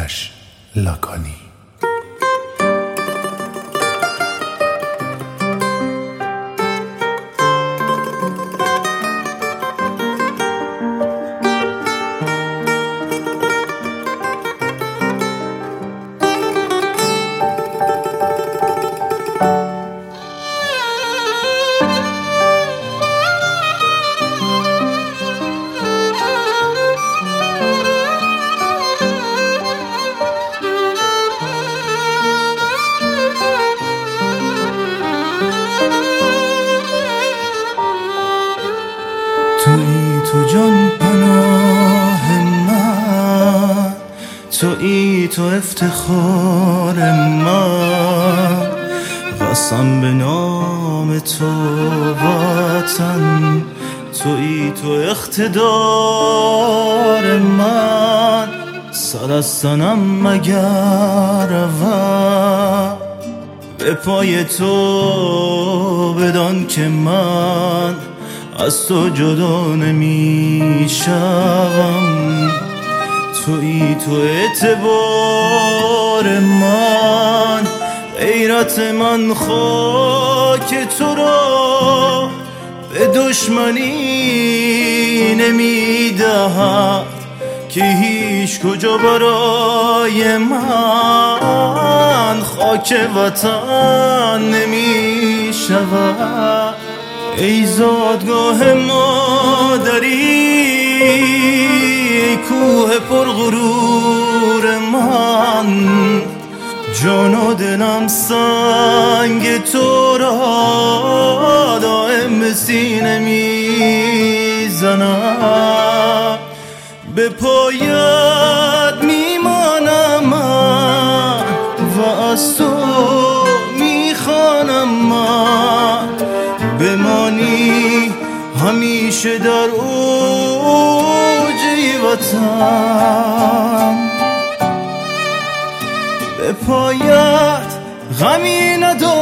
لاکانی. تویی تو جان پناه من، تویی تو افتخار من، قسم به نام تو وطن، تویی تو اقتدار من، سر از تنم مگر رود به پای تو، بدان که من از تو جدا نمیشم. تویی تو اعتبار من، غیرت من خاک تو را به دشمنی نمیدهد که هیچ کجا برای من خاک وطن نمیشود. ای زادگاه مادری، ای کوه پرغرور من، جان و دلم سنگ تو را دائم به سینه میزنم. به پایت میمانم من و از تو میخوانم من، بمانی همیشه در اوج وطن. به پایت غمی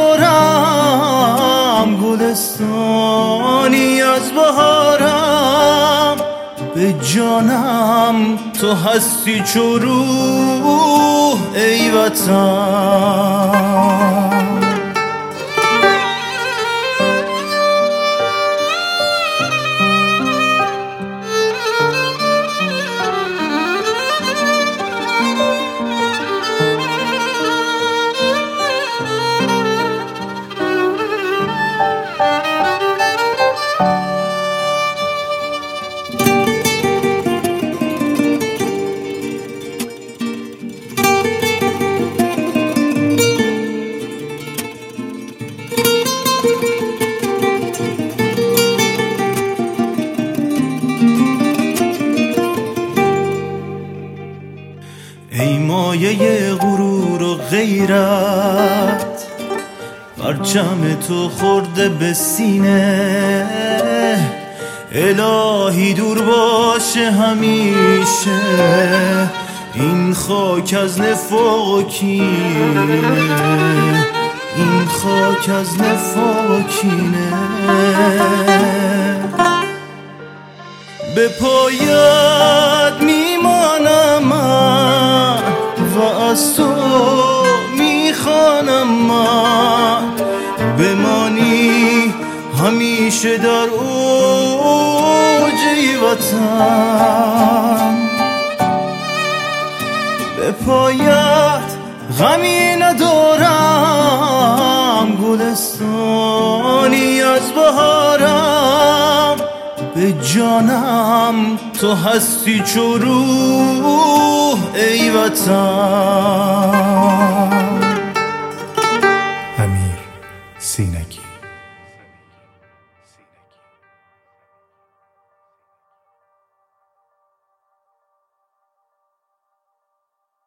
ندارم، گلستانی از بهارم، به جانم تو هستی چو روح ای وطن. ای مایه غرور و غیرت، پرچم تو خورده به سینه، الهی دور باشه همیشه این خاک از نفاق و کینه، این خاک از نفاق و کینه. به پایت میمانم من و از تو میخوانم من، بمانی همیشه در اوج وطن. به پایت غمی ندارم، گلستانی از بهارم، به جانم تو هستی چو روح ای وطن.